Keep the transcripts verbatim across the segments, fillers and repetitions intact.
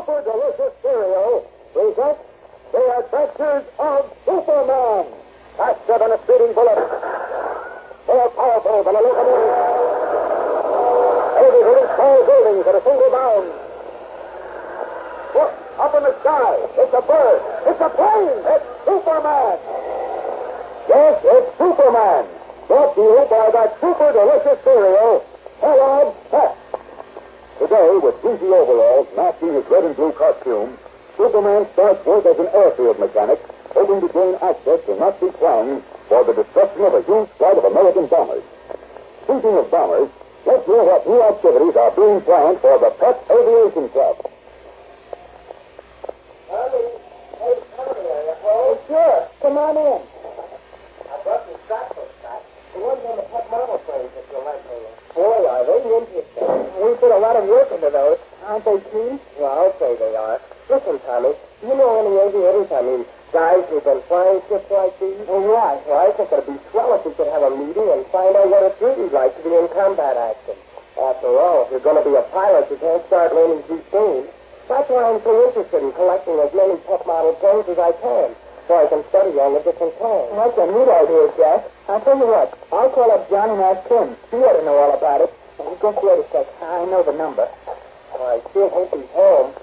super delicious cereal presents The Adventures of Superman. Faster than a speeding bullet. More powerful than a locomotive. Able to reach tall buildings at a single bound. Look, up in the sky. It's a bird. It's a plane. It's Superman. Yes, it's Superman. Brought to you by that super delicious cereal, Kellogg's Pep. Today, with greasy overalls matching his red and blue costume, Superman starts work as an airfield mechanic, hoping to gain access to Nazi plans for the destruction of a huge flight of American bombers. Speaking of bombers, let's hear what new activities are being planned for the Pep Aviation Club. Honey, hey, Tony, are you home? Sure. Come on in. I brought some samples back. The ones on the Pep model frames that you like, Taylor. Boy, are they interesting. We put a lot of work into those. Aren't they keen? Well, I'll say they are. Listen, Tommy, do you know any aviators? I mean, guys who've been flying ships like these? Well, why? Well, I think it'd be swell if we could have a meeting and find out what it's really like to be in combat action. After all, if you're going to be a pilot, you can't start learning too soon. That's why I'm so interested in collecting as many Pep model planes as I can, so I can study on the different kinds. That's a neat idea, Jack. I'll tell you what. I'll call up John and ask him. He ought to know all about it. Well, just wait a sec. I know the number. Well, I sure hope he's home.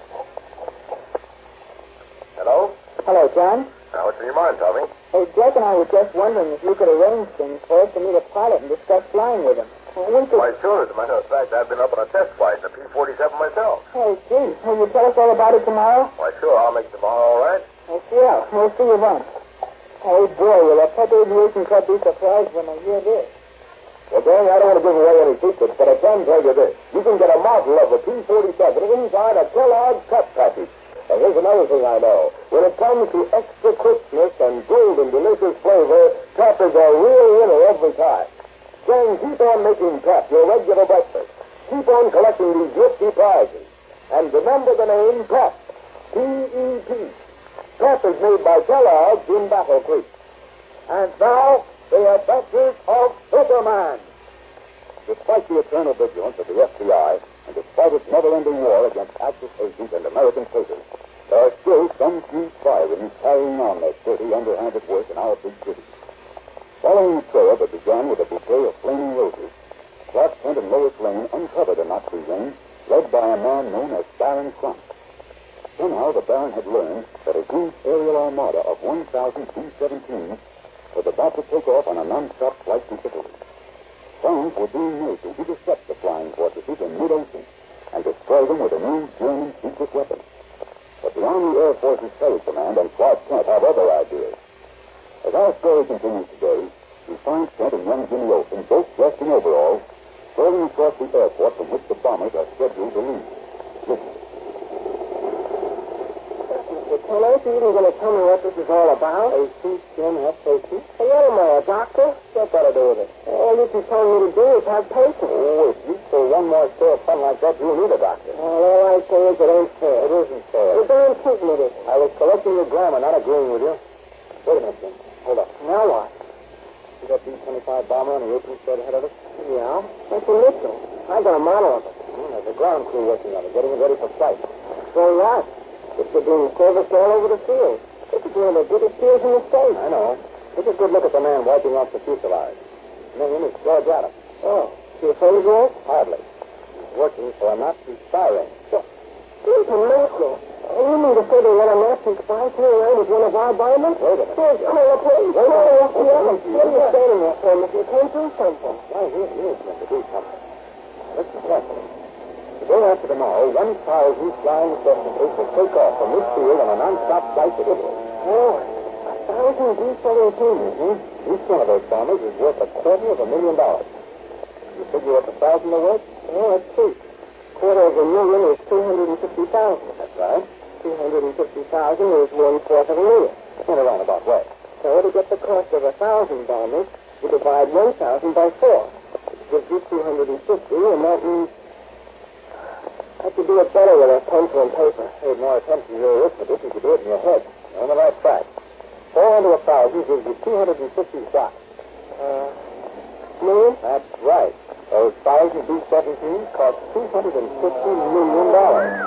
Hello? Hello, John. Now, what's in your mind, Tommy? Hey, Jack and I were just wondering if you could arrange things for us to meet a pilot and discuss flying with him. Well, we could... Why, sure. As a matter of fact, I've been up on a test flight in a P forty-seven myself. Hey, gee, will you tell us all about it tomorrow? Why, sure. I'll make tomorrow all right. Yes, yeah. We'll see you then. Hey, boy, will the Pep Aviation Club be surprised when they hear this? Well, gang, I don't want to give away any secrets, but I can tell you this. You can get a model of the P forty-seven inside a Kellogg's Pep package. And here's another thing I know. When it comes to extra crispness and golden delicious flavor, Pep is a real winner every time. Gang, keep on making Pep your regular breakfast. Keep on collecting these nifty prizes. And remember the name Pep. P E P. Pep is made by Kellogg's in Battle Creek. And now, The Adventures of Superman. Despite the eternal vigilance of the F B I, and despite its never-ending war against Axis agents and American traitors, there are still some few spy rings carrying on their dirty, underhanded work in our big cities. Following the trail that began with a bouquet of flaming roses, Clark Kent and Lois Lane uncovered a Nazi ring led by a man known as Baron Crump. Somehow the Baron had learned that a huge aerial armada of one thousand B seventeens was about to take off on a non-stop flight to Italy. Plans were being made to intercept the flying fortresses in mid-ocean and destroy them with a new German secret weapon. But the Army Air Forces Ferry Command and Clark Kent have other ideas. As our story continues today, we find Kent and young Jimmy Olsen both dressed in overalls, strolling across the airport from which the bombers are scheduled to leave. Listen. Well, aren't you even going to tell me what this is all about? A C Jim F A C? Hey, what am I, a doctor? What's that got to do with it? All you can tell me to do is have patience. Oh, if you pull one more stir of fun like that, you'll need a doctor. Well, all I say is it ain't fair. It isn't fair. You're darn tootin' it isn't. I was correcting your grammar, not agreeing with you. Wait a minute, Jim. Hold up. Now what? See that B twenty-five bomber on the apron straight ahead of us? Yeah, that's a Mitchell. I got a model of it. Hmm, there's a ground crew working on it, getting it ready for flight. So what? It's being serviced all over the field. This is one of the biggest fields in the state. I know. Take a good look at the man wiping off the fuselage. His name is George Adams. Oh, you afraid of that? Hardly. He's working for a Nazi spy ring. So, international. You mean to say they want a Nazi spy to around with one of our bombers? Wait a minute. Here's call the police. Wait a Call minute. the F B I. Wait a minute. What are you standing there for, Mister? You can't do something. Why, here he is going to do something. Listen carefully. The day after tomorrow, one thousand flying surfaces will take off from this field on a non-stop flight to Italy. Oh, a thousand B seventeens. Mm-hmm. Each one of those bombers is worth a quarter of a million dollars. You figure what the thousand are worth? Oh, that's cheap. Quarter of a million is two hundred fifty thousand. That's right. two hundred fifty thousand is one fourth of a million. In a roundabout way. So to get the cost of a thousand bombers, you divide one thousand by four. It gives you two hundred fifty, and that means I could do it better with a pencil and paper. Paid more attention to your arithmetic if you do it in your head. You're on the right track. Four into a thousand gives you two hundred fifty shots. Uh, million? That's right. Those thousand B seventeens cost two hundred fifty million dollars.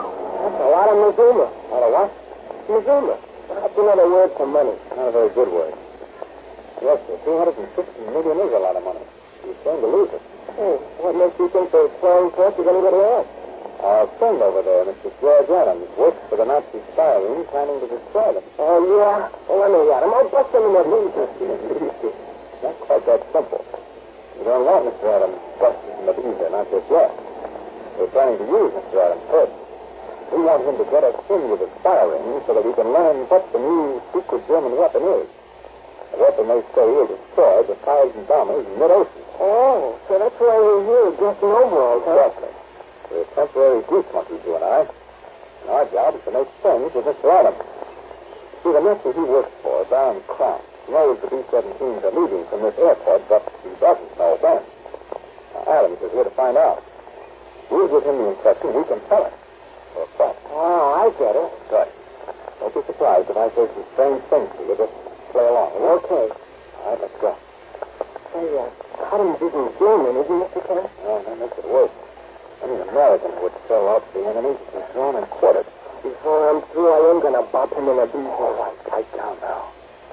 That's a lot of Mizuma. A lot of what? Mizuma. That's another word for money. Not a very good word. Yes, sir. two hundred fifty million is a lot of money. You're going to lose it. Hey, what makes you think they're playing torch with anybody else? Our friend over there, Mister George Adams, works for the Nazi spy wing, planning to destroy them. Oh, yeah? Well, let me at him. I'll bust him in the knees. Not quite that simple. You don't want Mister Adams busted in the knees, not just yet. We're planning to use Mister Adams first. We want him to get us in with his spy ring so that we can learn what the new secret German weapon is. The weapon they say will destroy the thousand bombers in mid-ocean. Oh, so that's why we're here, guessing overalls, huh? Exactly. We're temporary grease monkeys, you and I. And our job is to make friends with Mister Adams. See, the Nazi he works for, Baron Kranz, knows the B seventeens are leaving from this airport, but he doesn't know when. Now, Adams is here to find out. We'll give him the impression we can tell him. For a fact. Oh, I get it. Good. Don't be surprised if I say some strange things to you. Just play along. Okay. All right, let's go. Say, uh, Adams isn't German, isn't Mister Kent? No, that makes it worse. Any American would sell out the enemy to be drawn and quartered. Before I'm through, I am going to bop him in a beat. All right, pipe down now.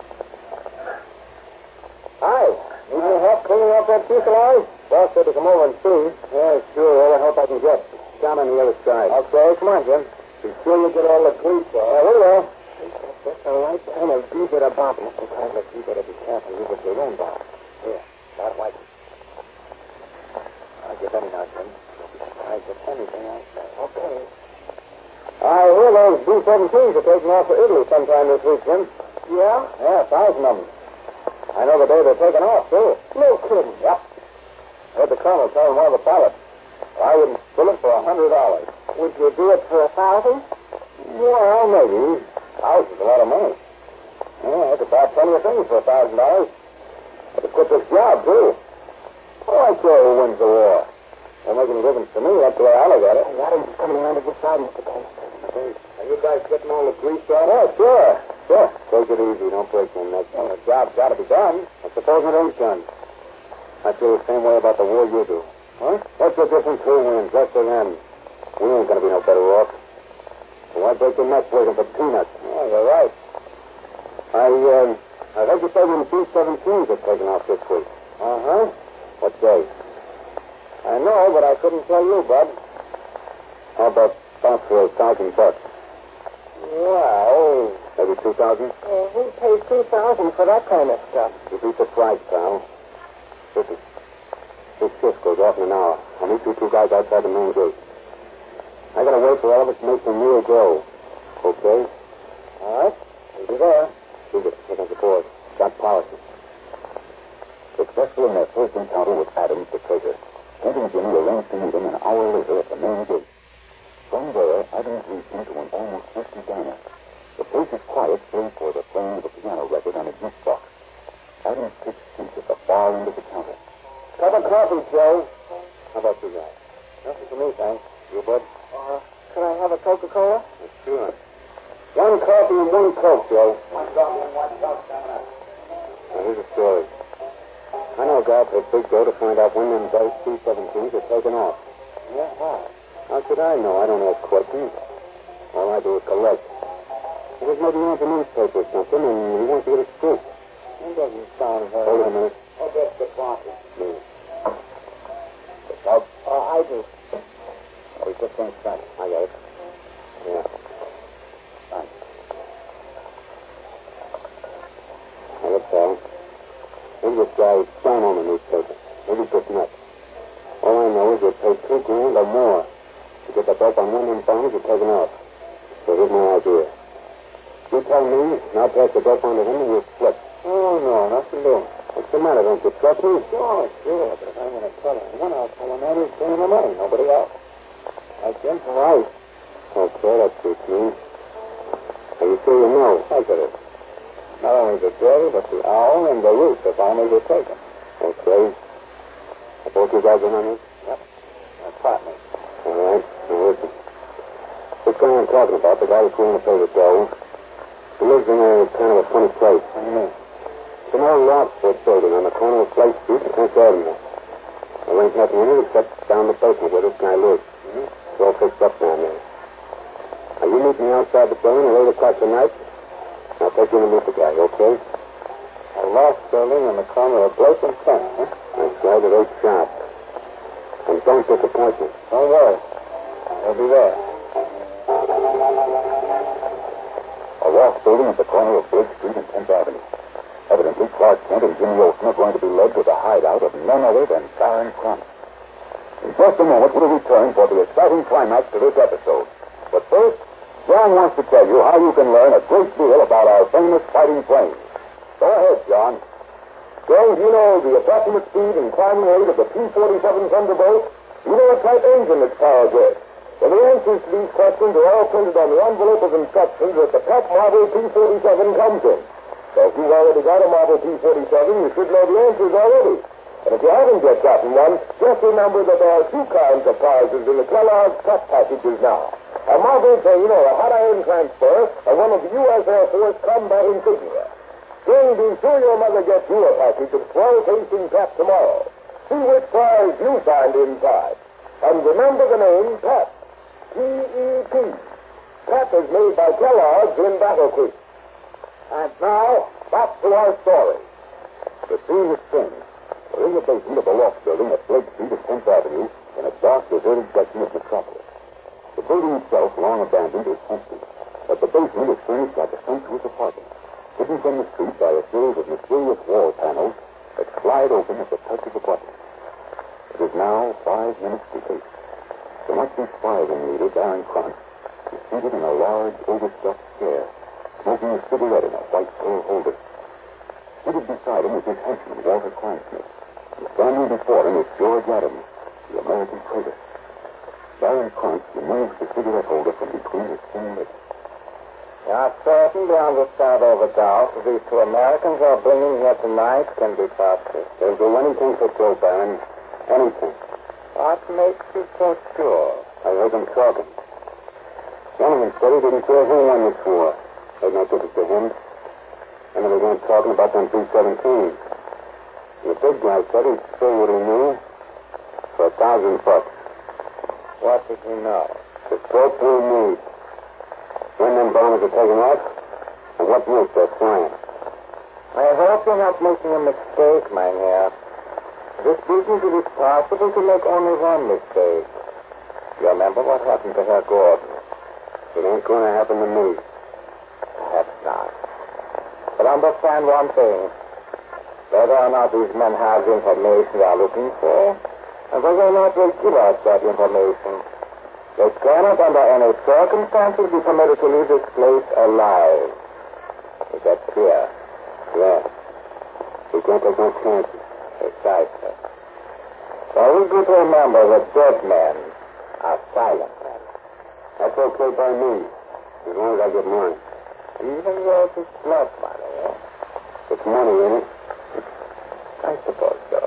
Hi. Need any help cleaning up that fuselage? Boss said to come over and see. Yeah, sure. All the help I can get. Down on the other side. Okay, come on, Jim. Be sure you get all the grease off. Yeah, we will. That's the right kind of geezer to bop. Mister Carter, you better be careful. You get your own box. Here, that white. I'll get any now, Jim. I'll get anything I say. Okay. I hear those B seventeens are taking off for Italy sometime this week, Jim. Yeah? Yeah, a thousand of them. I know the day they're taking off, too. No kidding. Yep. I heard the colonel telling one of the pilots. I wouldn't spill it for a hundred dollars. Would you do it for a thousand? Well, maybe. Thousand's a lot of money. Yeah, I could buy plenty of things for a thousand dollars. But to quit this job, too. Oh, I care who wins the war. Don't make any difference to me. That's the way I look at it. Hey, Adams is coming around to this side, Mister Kent. Hey, are you guys getting all the grease out? Yeah, sure. Sure. Take it easy. Don't break your neck. Well, the job's got to be done. I suppose it ain't done. I feel the same way about the war you do. Huh? What's the difference who wins, us or them? We ain't going to be no better off. So why break your neck working for peanuts? Yeah, you're right. I, uh, I heard you say when B seventeens are taking off this week. Uh-huh. What day? I know, but I couldn't tell you, Bud. How about about for a thousand bucks? Well, maybe two thousand? Uh, who pays two thousand for that kind of stuff? You'd be surprised, pal. Listen. This shift goes off in an hour. I'll meet you two guys outside the main gate. I gotta wait for all of us to make some real go. Okay? All right. We'll be there. Leave it. Take on the board. Got policy. Successful in their first encounter with Adams the traitor. Kent and Jimmy arranged to meet him an hour later at the main gate. From there, Adams leads him to an almost empty diner. The place is quiet, save for the playing of a piano record on a jukebox. Adams takes seats at the far end of the counter. Cup of coffee, Joe. How about you guys? Nothing for me, thanks. You, Bud? Uh, can I have a Coca-Cola? Sure. One coffee and one Coke, Joe. One coffee and one Coke, Governor. Now, here's the story. I know a guy paid big dough to find out when them those B seventeens are taking off. Yeah, how? How should I know? I don't ask questions. All I do is collect. He was maybe on the newspaper or something, and he wants to get a scoop. That doesn't sound very... Hold it a minute. I'll get the coffee. Me. The Coke? Uh, I do. Oh, he just ain't back. I got it. Yeah. Thanks. Now, look, pal. Maybe this guy's sign on the newspaper. Maybe just nuts. All I know is you'll pay two grand or more to get the dope on one of them bombs you're taking off. So here's my idea. You tell me, and I'll pass the dope on to him, and we'll split. Oh, no, nothing doing. What's the matter? Don't you trust me? Sure, sure. But if I'm going to tell anyone, I'll tell him that he's paying the money, nobody else. I guess all right. Okay, that suits me. Are you sure you know? I get it. Not only the day, but the hour and the route the bombers are taken. Okay. Are both you guys in on this? Yep. My partner. All right. Now listen. This guy I'm talking about, the guy who's going to pay the dough, he lives in a kind of a funny place. What do you mean? It's an old Rockford building on the corner of Place Street and tenth Avenue. There ain't nothing in it except down the basement where this guy lives. Mm-hmm. It's all fixed up down there. You meet me outside the building at eight o'clock tonight. I'll take you to meet the guy, okay? A lost building on the corner of Blake and Kent, huh? That's right, at eight sharp. And don't disappoint me. Don't worry. I'll be there. A lost building at the corner of Blake Street and tenth Avenue. Evidently, Clark Kent and Jimmy Olsen are going to be led to the hideout of none other than Baron Crump. In just a moment, we'll return for the exciting climax to this episode. But first, John wants to tell you how you can learn a great deal about our famous fighting planes. Go ahead, John. Well, do you know the approximate speed and climbing rate of the P forty-seven Thunderbolt? You know what type engine its power gets? Well, the answers to these questions are all printed on the envelope of instructions that the Pep Model P forty-seven comes in. So if you've already got a Model P forty-seven, you should know the answers already. And if you haven't yet gotten one, just remember that there are two kinds of prizes in the Kellogg's Cup packages now. A Model plane or a hot iron transfer, and one of the U S Air Force combat insignia. Then be sure your mother gets you a package of twelve tasting Pep tomorrow. See which prize you find inside. And remember the name Pep. P E P. Pep is made by Kellogg's in Battle Creek. And now, back to our story. The scene is changed. We're in the basement of the loft building at Blake Street and tenth Avenue in a dark, deserted section of Metropolis. The building itself, long abandoned, is empty, but the basement is furnished like a sumptuous apartment, hidden from the street by a series of mysterious wall panels that slide open at the touch of a button. It is now five minutes to eight. The much-inspiring leader, Baron Crump, is seated in a large, overstuffed chair, smoking a cigarette in a white pearl holder. Seated beside him is his henchman, Walter Kleinsmith, and standing before him is George Adams, the American traitor. Baron Crump removes the cigarette holder from between his thin lips. You're certain beyond a shadow of a doubt that these two Americans are bringing here tonight can be trusted? They'll do anything for Joe, Baron. Anything. What makes you so sure? I heard them talking. One of them said he didn't care who won this war. Made no difference to him. And they began talking about them B seventeens. And the big guy said he'd say what he knew for a thousand bucks. What did he know? The soap we need. When them bombers are taken off, and what use they're flying. I hope you're not making a mistake, Mynheer. This business, it is possible to make only one mistake. You remember what happened to Herr Gordon? It ain't going to happen to me. Perhaps not. But understand one thing. Whether or not these men have the information they are looking for, and whether or not they give us that information, they cannot under any circumstances be permitted to leave this place alive. Is that clear? Yeah. We can't take no chances. Precisely. So we good to remember that dead men are silent men. That's okay by me, as long as I get mine. Even though it's blood money, eh? It's money, ain't it? I suppose so.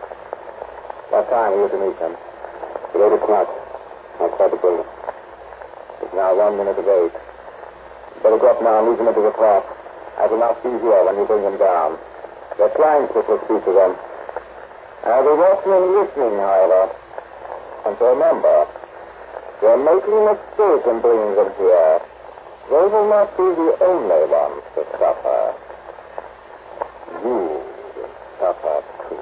What time are you to meet them? At eight o'clock. Outside the building. It's now one minute of eight. Better go up now and lead them into the park. I will not be here when you bring them down. They're trying to speak to them. I'll be watching and listening, however. And to remember, they're making a mistake in bringing them here. They will not be the only ones to suffer. You will suffer, too.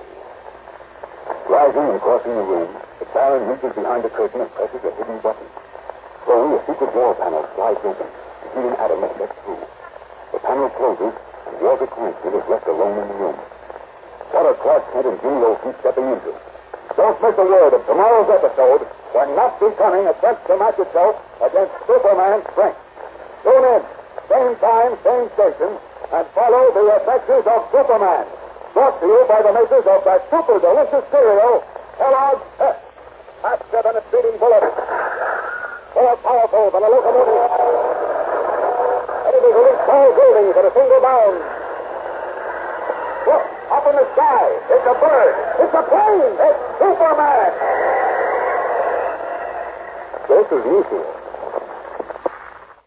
Rising and crossing the room, the Baron reaches behind the curtain and presses a hidden button. Slowly, a secret wall panel slides open, and he and Adam are let through. The panel closes, and Walter Kleinsmith is left alone in the room. What are Clark Kent and Jimmy Olsen stepping into? Don't miss a word of tomorrow's episode. We're not becoming a attempt to match itself against Superman's strength. Tune in, same time, same station, and follow the adventures of Superman. Brought to you by the makers of that super delicious cereal, Kellogg's Pep. Half seven at speeding bullets. More powerful than a locomotive. Ready to release tall buildings at a single bound. Look, up in the sky. It's a bird. It's a plane. It's Superman. This is Eugene.